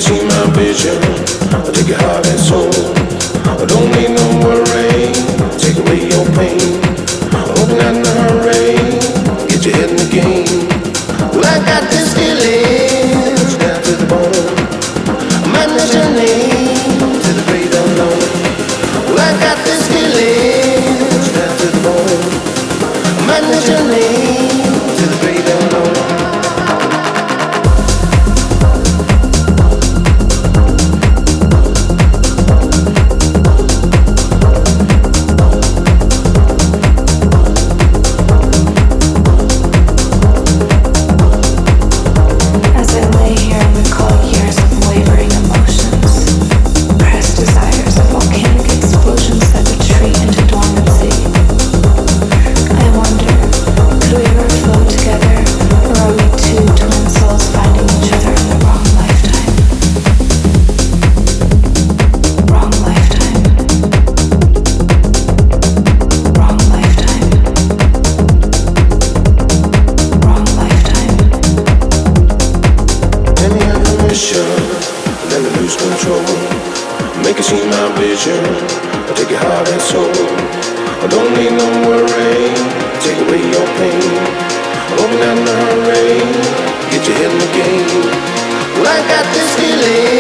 see my vision. I take your heart and soul. I don't need no worry. Take away your pain. Open out in a hurry. Get your head in the game. Well, I got this feeling down to the bone. I might mention your name to the break of dawn. Well, I got this feeling down to the bone. I might mention your name to the break of dawn. Let me lose control. Make it see my vision. I take your heart and soul. I don't need no worry. Take away your pain. Open out in a hurry. Get your head in the game. Well, I got this feeling.